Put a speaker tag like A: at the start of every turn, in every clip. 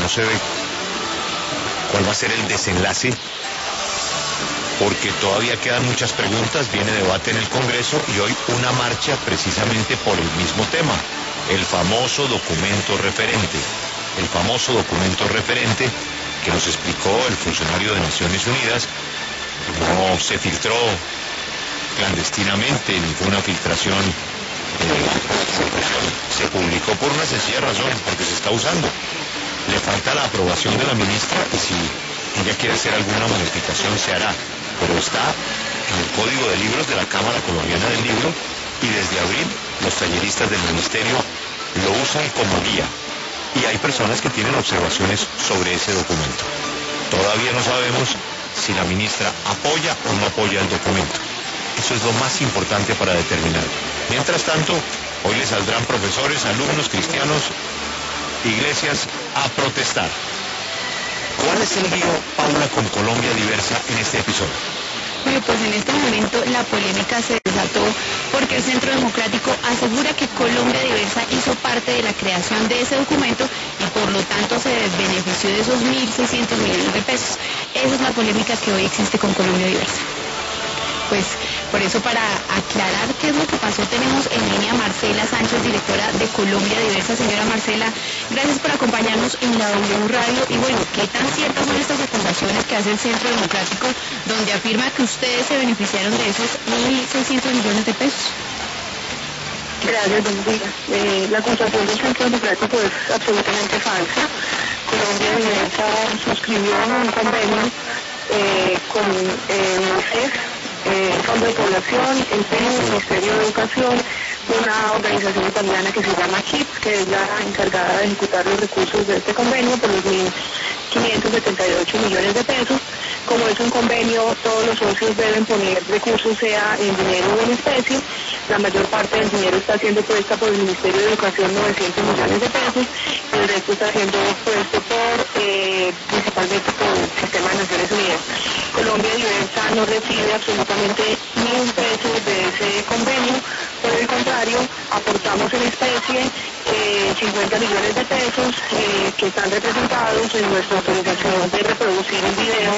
A: no se ve cuál va a ser el desenlace, porque todavía quedan muchas preguntas, viene debate en el Congreso y hoy una marcha precisamente por el mismo tema, el famoso documento referente. El famoso documento referente que nos explicó el funcionario de Naciones Unidas, no se filtró clandestinamente, ni fue una filtración, se publicó por una sencilla razón, porque se está usando. Le falta la aprobación de la ministra y si ella quiere hacer alguna modificación se hará, pero está en el Código de Libros de la Cámara Colombiana del Libro y desde abril los talleristas del ministerio lo usan como guía. Y hay personas que tienen observaciones sobre ese documento. Todavía no sabemos si la ministra apoya o no apoya el documento. Eso es lo más importante para determinar. Mientras tanto, hoy le saldrán profesores, alumnos, cristianos, iglesias a protestar. ¿Cuál es el lío, Paula, con Colombia Diversa en este episodio?
B: Bueno, pues en este momento la polémica se desató porque el Centro Democrático asegura que Colombia Diversa hizo parte de la creación de ese documento y por lo tanto se benefició de esos 1.600 millones de pesos. Esa es la polémica que hoy existe con Colombia Diversa. Pues por eso, para aclarar qué es lo que pasó, tenemos en línea a Marcela Sánchez, directora de Colombia Diversa. Señora Marcela, gracias por acompañarnos en la W Radio. Y bueno, ¿qué tan ciertas son estas acusaciones que hace el Centro Democrático, donde afirma que ustedes se beneficiaron de esos 1.600 millones de pesos?
C: Gracias, buenos días. La acusación del Centro Democrático es absolutamente falsa. Colombia Diversa suscribió un convenio con UNICEF, el Fondo de Población, el Ministerio de Educación, una organización italiana que se llama KIPS, que es la encargada de ejecutar los recursos de este convenio por los 1.578 millones de pesos. Como es un convenio, todos los socios deben poner recursos, sea en dinero o en especie. La mayor parte del dinero está siendo puesta por el Ministerio de Educación, 900 millones de pesos, y el resto está siendo puesto principalmente por el Sistema de Naciones Unidas. Colombia Diversa no recibe absolutamente ni un peso de ese convenio, por el contrario, aportamos en especie 50 millones de pesos que están representados en nuestra autorización de reproducir un video,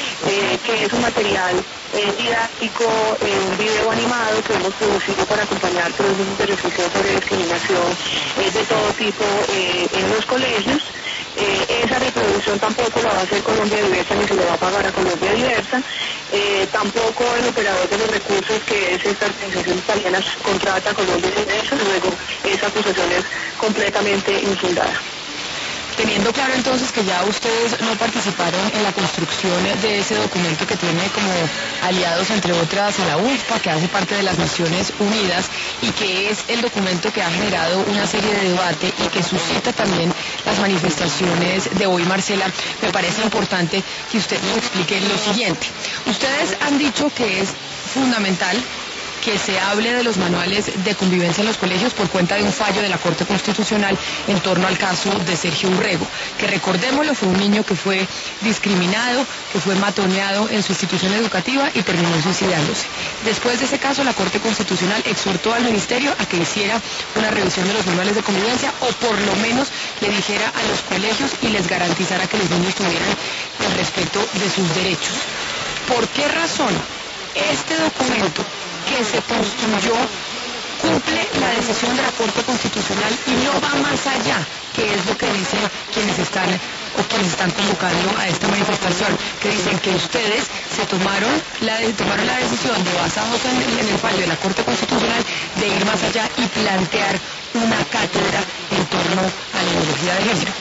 C: que es un material didáctico, un video animado que hemos producido para acompañar procesos de reflexión sobre discriminación de todo tipo en los colegios. Esa reproducción tampoco la va a hacer Colombia Diversa ni se le va a pagar a Colombia Diversa. Tampoco el operador de los recursos, que es esta organización italiana, contrata a Colombia Diversa. Luego, esa acusación es completamente infundada.
B: Teniendo claro entonces que ya ustedes no participaron en la construcción de ese documento que tiene como aliados, entre otras, a la UNFPA, que hace parte de las Naciones Unidas, y que es el documento que ha generado una serie de debate y que suscita también las manifestaciones de hoy, Marcela, me parece importante que usted nos explique lo siguiente. Ustedes han dicho que es fundamental que se hable de los manuales de convivencia en los colegios por cuenta de un fallo de la Corte Constitucional en torno al caso de Sergio Urrego, que, recordémoslo, fue un niño que fue discriminado, que fue matoneado en su institución educativa y terminó suicidándose. Después de ese caso, la Corte Constitucional exhortó al Ministerio a que hiciera una revisión de los manuales de convivencia, o por lo menos le dijera a los colegios y les garantizara que los niños tuvieran el respeto de sus derechos. ¿Por qué razón este documento que se construyó cumple la decisión de la Corte Constitucional y no va más allá, que es lo que dicen quienes están convocando a esta manifestación, que dicen que ustedes tomaron la decisión, basados en el fallo de la Corte Constitucional, de ir más allá y plantear una cátedra en torno a la ideología de género?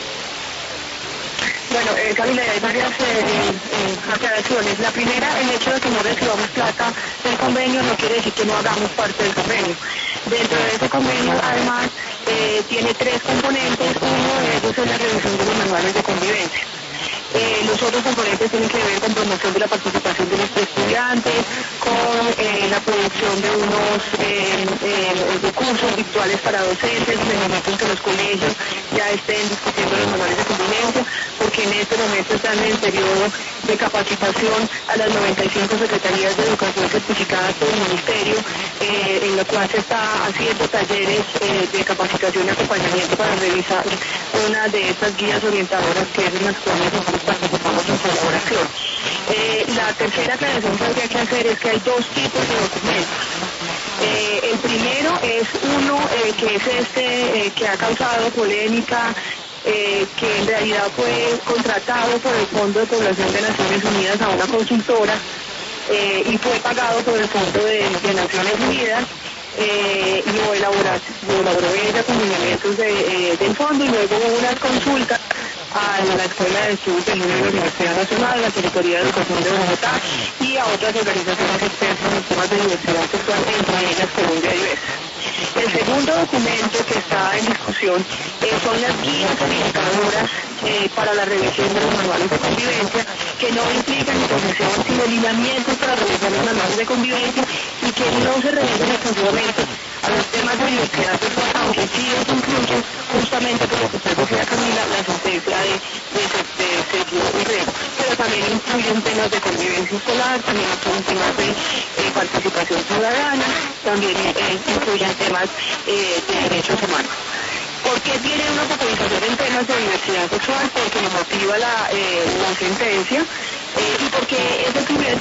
C: Bueno, Camila, hay varias aclaraciones. La primera, el hecho de que no recibamos plata del convenio no quiere decir que no hagamos parte del convenio. Dentro de ese convenio, además, tiene tres componentes. Uno de ellos es la revisión de los manuales de convivencia. Los otros componentes tienen que ver con promoción de la participación de los estudiantes, con la producción de unos recursos virtuales para docentes en el momento en que los colegios ya estén discutiendo los manuales de convivencia, porque en este momento están en el periodo de capacitación a las 95 secretarías de educación certificadas por el Ministerio, en la cual se está haciendo talleres de capacitación y acompañamiento para revisar una de estas guías orientadoras que es en las cuales nosotros participamos en colaboración. La tercera aclaración que habría que hacer es que hay dos tipos de documentos. El primero es uno que es este que ha causado polémica, que en realidad fue contratado por el Fondo de Población de Naciones Unidas a una consultora y fue pagado por el Fondo de Naciones Unidas. Lo elaboró ella con lineamientos del fondo y luego hubo unas consultas a la Escuela de Estudios de la Universidad Nacional, a la Secretaría de Educación de Bogotá y a otras organizaciones expertas en temas de diversidad sexual, entre ellas Colombia Diversa. El segundo documento que está en discusión son las guías orientadoras para la revisión de los manuales de convivencia, que no implican ni posesión, sino lineamientos para revisar los manuales de convivencia y que no se revisen exclusivamente a los temas de diversidad sexual, aunque sí eso incluye justamente, como usted decía Camila, la sentencia de Sergio Urrego, pero también incluyen temas de convivencia escolar, también incluyen temas de participación ciudadana, también incluyen temas de derechos humanos. ¿Por qué tiene una focalización en temas de diversidad sexual? Porque lo motiva la sentencia y porque es el primer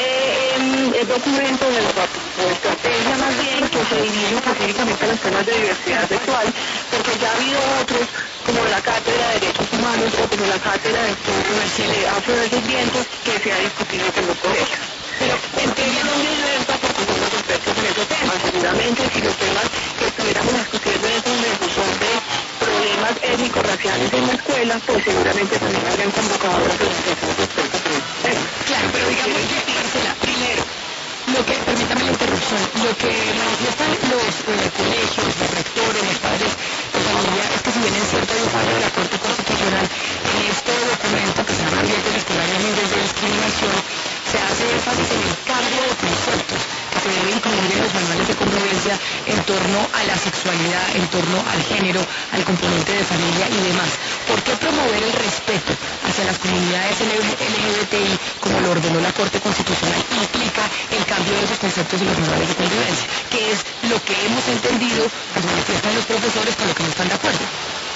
C: documento o estrategia más bien que se dirige específicamente a los temas de diversidad sexual, porque ya ha habido otros como la Cátedra de Derechos Humanos o como la Cátedra de Estudios Afrodescendientes que se ha discutido en los colegios. Pero entiendo muy diversa porque son los expertos en ese tema. Seguramente si los temas que estuviéramos discutiendo en estos momentos son de problemas étnico-raciales en la escuela, pues seguramente también habrían convocado a las organizaciones expertas en ese tema.
B: Claro, pero digamos que, Marcela, primero, permítame la interrupción, lo que manifiestan los colegios, los rectores, los padres de familia, es que si bien es cierto hay un fallo de la Corte Constitucional en este documento que se llama Ambientes Escolares Libres de Discriminación, se hace énfasis en el cambio de conceptos que se debe incluir en los manuales de convivencia en torno a la sexualidad, en torno al género, al componente de familia y demás. ¿Por qué promover el respeto hacia las comunidades LGBTI, como lo ordenó la Corte Constitucional, implica el cambio de esos conceptos en los manuales de convivencia? Que es lo que hemos entendido, pues manifiestan los profesores con lo que no están de acuerdo.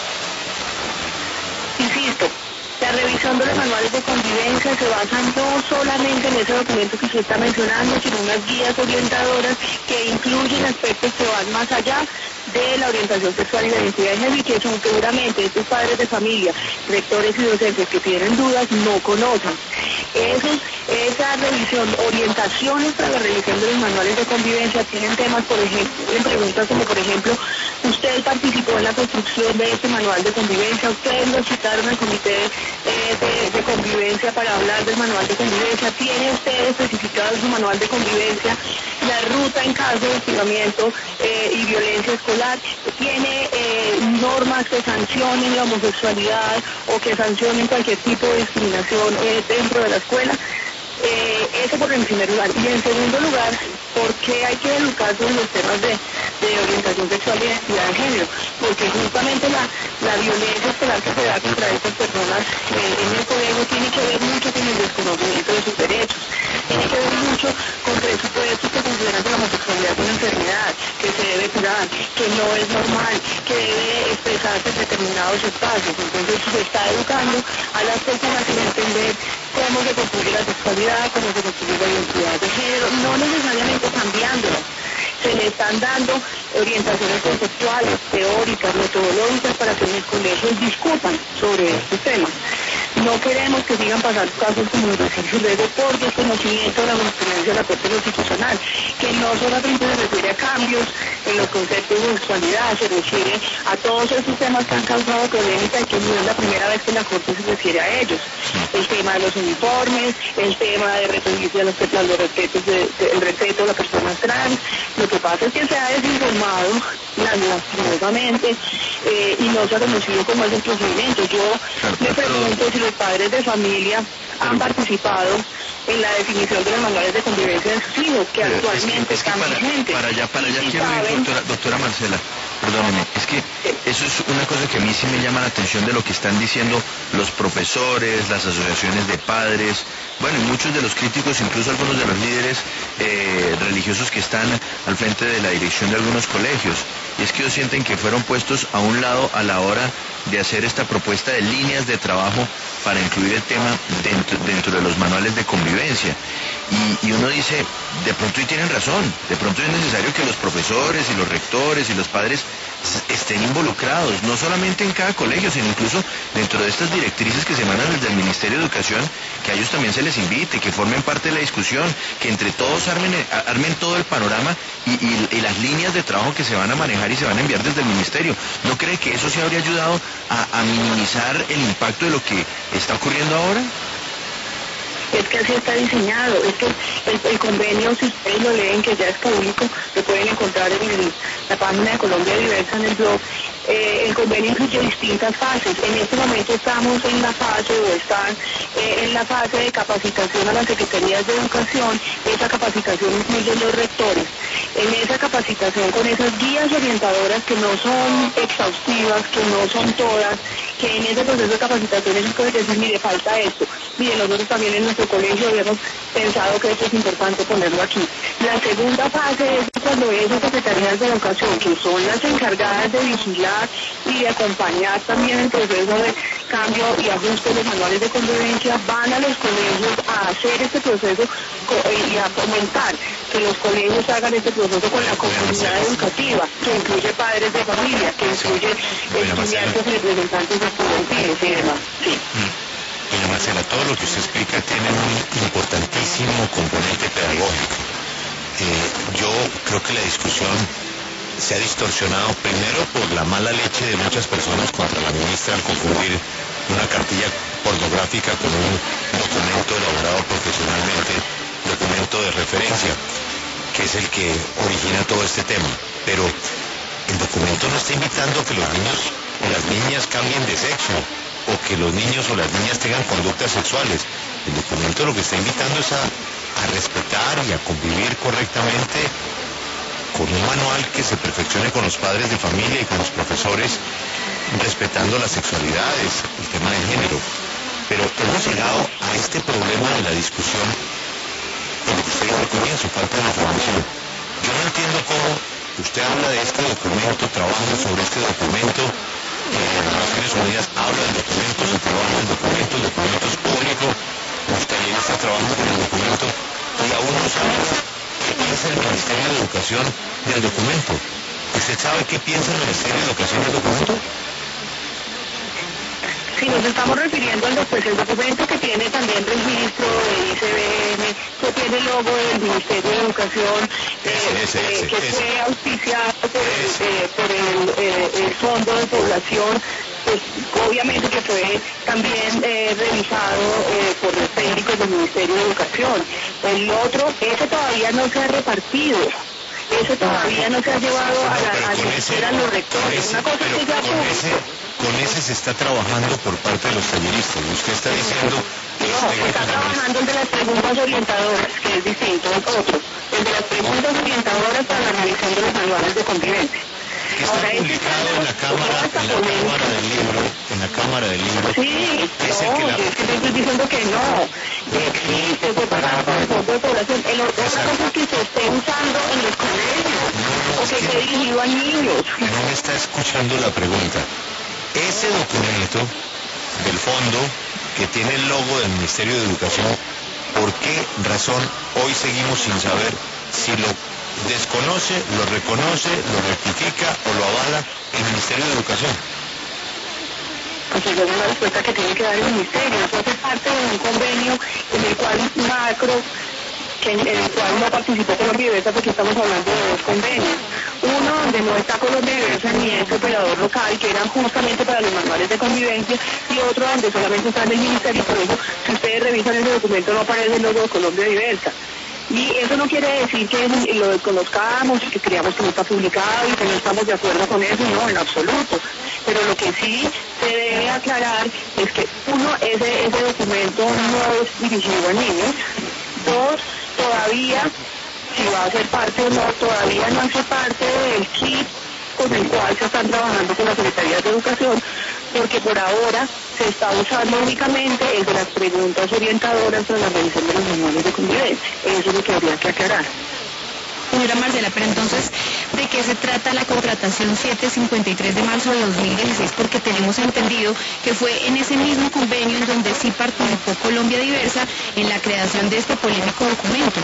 C: Insisto, la revisión de los manuales de convivencia se basa no solamente en ese documento que usted está mencionando, sino unas guías orientadoras que incluyen aspectos que van más allá de la orientación sexual y la identidad de género y que son seguramente estos padres de familia, rectores y docentes que tienen dudas no conocen. Esa revisión, orientaciones para la revisión de los manuales de convivencia tienen temas, por ejemplo, en preguntas como por ejemplo, usted participó en la construcción de este manual de convivencia, ustedes lo citaron al comité de convivencia para hablar del manual de convivencia, tiene usted especificado en su manual de convivencia la ruta en caso de hostigamiento y violencia escolar, tiene normas que sancionen la homosexualidad o que sancionen cualquier tipo de discriminación dentro de la escuela. Eso por el primer lugar. Y en segundo lugar, ¿por qué hay que educar sobre los temas de orientación sexual y identidad de género? Porque justamente la violencia escolar que se da contra estas personas en el colegio tiene que ver mucho con el desconocimiento de sus derechos, tiene que ver mucho con presupuestos que consideran que la homosexualidad es una enfermedad, que se debe curar, que no es normal, que debe expresarse en determinados espacios. Entonces se está educando a las personas sin entender cómo se construye la sexualidad, cómo se construye la identidad de género, no necesariamente cambiándola. Se le están dando orientaciones conceptuales, teóricas, metodológicas para que en los colegios discutan sobre estos temas. No queremos que sigan pasando casos como los de Sergio Urrego por desconocimiento de la jurisprudencia de la Corte Constitucional, que no solamente se refiere a cambios en los conceptos de sexualidad, se refiere a todos esos temas que han causado polémica y que no es la primera vez que la Corte se refiere a ellos. El tema de los uniformes, el tema de referirse a los respetos el respeto a las personas trans. Lo que pasa es que se ha desinformado lastimosamente y no se ha conocido cómo es el procedimiento. Yo me pregunto si los padres de familia han participado en la definición de los manuales de convivencia de sus hijos, que actualmente están vigentes.
A: Para allá quiero ir, doctora Marcela.
D: Perdóneme, es que eso es una cosa que a mí sí me llama la atención de lo que están diciendo los profesores, las asociaciones de padres, bueno, y muchos de los críticos, incluso algunos de los líderes religiosos que están al frente de la dirección de algunos colegios. Y es que ellos sienten que fueron puestos a un lado a la hora de hacer esta propuesta de líneas de trabajo para incluir el tema dentro de los manuales de convivencia. Y uno dice, de pronto y tienen razón, de pronto es necesario que los profesores y los rectores y los padres estén involucrados, no solamente en cada colegio, sino incluso dentro de estas directrices que se emanan desde el Ministerio de Educación, que a ellos también se les invite, que formen parte de la discusión, que entre todos armen todo el panorama y las líneas de trabajo que se van a manejar y se van a enviar desde el Ministerio. ¿No cree que eso sí habría ayudado a minimizar el impacto de lo que está ocurriendo ahora?
C: Es que así está diseñado, es que el convenio, si ustedes lo leen, que ya es público, lo pueden encontrar en la página de Colombia Diversa, en el blog. El convenio incluye distintas fases. En este momento estamos en la fase, o están en la fase de capacitación a las secretarías de educación. Esa capacitación incluye los rectores. En esa capacitación, con esas guías orientadoras que no son exhaustivas, que no son todas, que en ese proceso de capacitación ellos pueden decir, mire, falta esto. Mire, nosotros también en nuestro colegio habíamos pensado que esto es importante ponerlo aquí. La segunda fase es cuando esas secretarías de educación, que son las encargadas de vigilar y de acompañar también el proceso de cambio y ajuste de los manuales de convivencia, van a los colegios a hacer este proceso y a fomentar que los colegios hagan este proceso con la comunidad educativa, que incluye padres de familia, que incluye estudiantes y representantes estudiantiles y demás. Sí.
A: Doña Marcela, todo lo que usted explica tiene un importantísimo componente pedagógico. Yo creo que la discusión se ha distorsionado primero por la mala leche de muchas personas contra la ministra al confundir una cartilla pornográfica con un documento elaborado profesionalmente, documento de referencia, que es el que origina todo este tema. Pero el documento no está invitando a que los niños o las niñas cambien de sexo, o que los niños o las niñas tengan conductas sexuales. El documento lo que está invitando es a respetar y a convivir correctamente con un manual que se perfeccione con los padres de familia y con los profesores, respetando las sexualidades, el tema de género. Pero hemos llegado a este problema de la discusión con lo que usted dijo al comienzo, falta de información. Yo no entiendo cómo usted habla de este documento, trabaja sobre este documento, las Naciones Unidas habla del documento, se trabaja en el documento es público, usted ayer está trabajando con el documento y aún no sabemos qué piensa el Ministerio de Educación del documento. ¿Usted sabe qué piensa el Ministerio de Educación del documento?
C: Si nos estamos refiriendo al el documento que tiene también registro de ICBM, que tiene el logo del Ministerio de Educación, que fue auspiciado por el Fondo de Población, pues obviamente que fue también revisado por los técnicos del Ministerio de Educación. El otro, ese todavía no se ha repartido. Eso todavía no se ha llevado a los rectores. Una cosa que ya
A: con ese se está trabajando por parte de los talleristas. Usted está diciendo que
C: no, está trabajando el de las preguntas orientadoras, que es distinto al otro. El de las preguntas orientadoras para la revisión de los manuales de convivencia.
A: Que está publicado en la Cámara del Libro, en la Cámara del Libro.
C: Sí,
A: es
C: no,
A: el
C: es que te estoy diciendo que no. Existe, fue pagado por el Fondo de Población. Otra cosa es que se esté usando en los colegios, o que esté dirigido a niños.
A: No me está escuchando la pregunta. Ese documento del fondo que tiene el logo del Ministerio de Educación, ¿por qué razón hoy seguimos sin saber si lo desconoce, lo reconoce, lo rectifica o lo avala el Ministerio de Educación?
C: Pues esa es una respuesta que tiene que dar el Ministerio. Eso hace parte de un convenio en el cual en el cual no participó Colombia Diversa, porque estamos hablando de dos convenios. Uno donde no está Colombia Diversa ni es operador local, que eran justamente para los manuales de convivencia, y otro donde solamente está en el Ministerio. Por eso, si ustedes revisan ese documento, no aparece el logo de Colombia Diversa. Y eso no quiere decir que lo desconozcamos y que creamos que no está publicado y que no estamos de acuerdo con eso, no, en absoluto. Pero lo que sí se debe aclarar es que, uno, ese documento no es dirigido a niños. Dos, todavía, si va a ser parte o no, todavía no hace parte del kit con el cual se están trabajando con las secretarías de educación, porque por ahora se está usando únicamente el de las preguntas orientadoras para la revisión de los manuales de convivencia. Eso es lo que habría que aclarar.
B: Señora Marcela, pero entonces, ¿de qué se trata la contratación 753 de marzo de 2016? Porque tenemos entendido que fue en ese mismo convenio en donde sí participó Colombia Diversa en la creación de este polémico documento.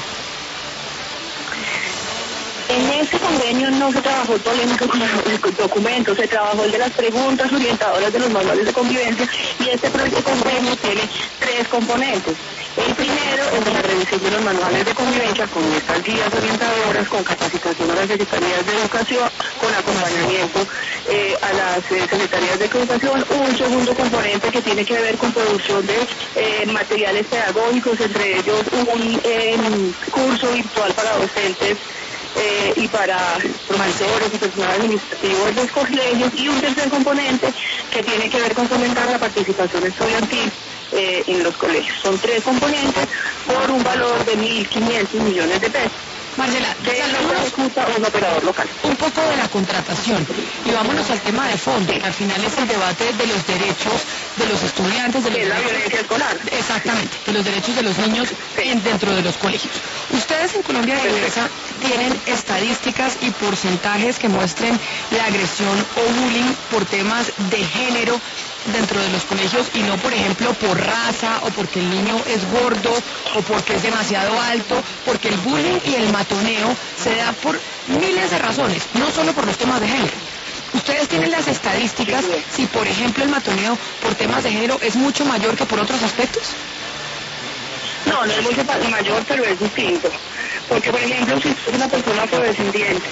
C: En ese convenio no se trabajó el polémico documento, se trabajó el de las preguntas orientadoras de los manuales de convivencia, y este convenio tiene 3 componentes. El primero es de la revisión de los manuales de convivencia con estas guías orientadoras, con capacitación a las secretarías de educación, con acompañamiento a las secretarías de educación. Un segundo componente que tiene que ver con producción de materiales pedagógicos, entre ellos un curso virtual para docentes y para profesores y personal administrativo de los colegios, y un tercer componente que tiene que ver con fomentar la participación estudiantil en los colegios. Son 3 componentes por un valor de 1.500 millones de pesos.
B: Marcela,
C: un operador local.
B: Un poco de la contratación y vámonos al tema de fondo, que al final es el debate de los derechos de los estudiantes, de
C: la violencia escolar.
B: Exactamente, de los derechos de los niños dentro de los colegios. Ustedes en Colombia Diversa tienen estadísticas y porcentajes que muestren la agresión o bullying por temas de género dentro de los colegios, y no, por ejemplo, por raza o porque el niño es gordo o porque es demasiado alto, porque el bullying y el matoneo se da por miles de razones, no solo por los temas de género. ¿Ustedes tienen las estadísticas si, por ejemplo, el matoneo por temas de género es mucho mayor que por otros aspectos?
C: No, no es mucho mayor, pero es distinto. Porque, por ejemplo, si usted es una persona afrodescendiente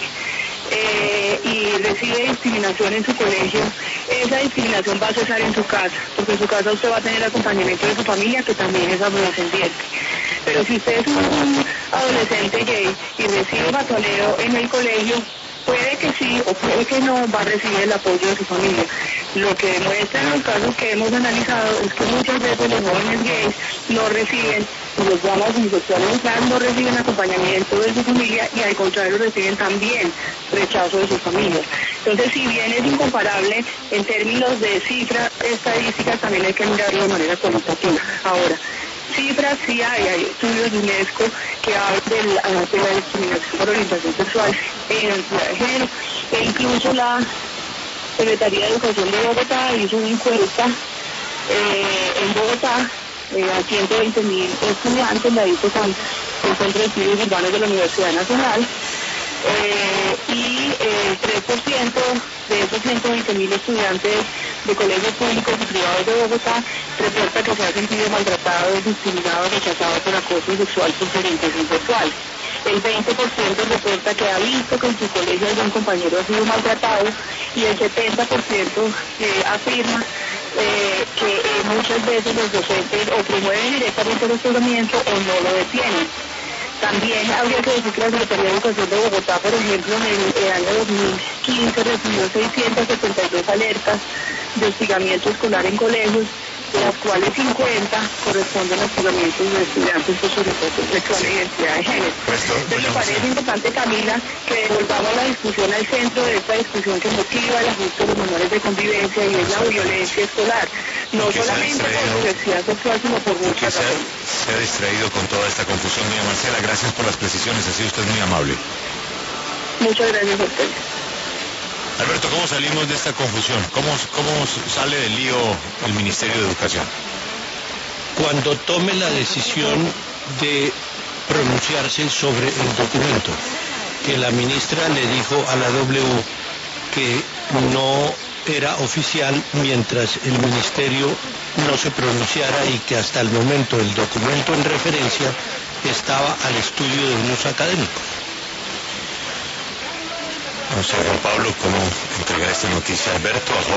C: y recibe discriminación en su colegio, esa discriminación va a cesar en su casa, porque en su casa usted va a tener acompañamiento de su familia, que también es afrodescendiente. Pero si usted es un adolescente gay y recibe matoneo en el colegio, puede que sí o puede que no va a recibir el apoyo de su familia. Lo que demuestran los casos que hemos analizado es que muchas veces los jóvenes gays no reciben, los llamas bisexuales no reciben acompañamiento de su familia, y al contrario reciben también rechazo de sus familias. Entonces, si bien es incomparable en términos de cifras estadísticas, también hay que mirarlo de manera cualitativa. Ahora, cifras sí hay estudios de UNESCO que hablan de la discriminación por orientación sexual e identidad de género, e incluso la Secretaría de Educación de Bogotá hizo una encuesta en Bogotá a 120.000 estudiantes, la hizo con el Centro de Estudios Urbanos de la Universidad Nacional, y el 3% de esos 120.000 estudiantes de colegios públicos y privados de Bogotá reporta que se ha sentido maltratado, discriminado, rechazado por acoso sexual por su orientación sexual. El 20% reporta que ha visto que en su colegio algún compañero ha sido maltratado, y el 70% afirma que muchas veces los docentes o promueven directamente el hostigamiento o no lo detienen. También habría que decir que la Secretaría de Educación de Bogotá, por ejemplo, en el año 2015 recibió 672 alertas de hostigamiento escolar en colegios, de las cuales 50 corresponden a hostigamientos de estudiantes por su orientación sexual e identidad de género. Entonces me parece importante, Camila, que devolvamos la discusión al centro de esta discusión que motiva el ajuste de los manuales de convivencia, y es la violencia escolar, no solamente por diversidad sexual, sino por muchas razones.
A: Se ha distraído con toda esta confusión, doña Marcela. Gracias por las precisiones, ha sido usted muy amable.
C: Muchas gracias a usted.
A: Alberto, ¿cómo salimos de esta confusión? ¿Cómo sale del lío el Ministerio de Educación?
E: Cuando tome la decisión de pronunciarse sobre el documento, que la ministra le dijo a la W que no era oficial mientras el ministerio no se pronunciara, y que hasta el momento el documento en referencia estaba al estudio de unos académicos.
A: No sé, Juan Pablo, cómo entregar esta noticia a Alberto.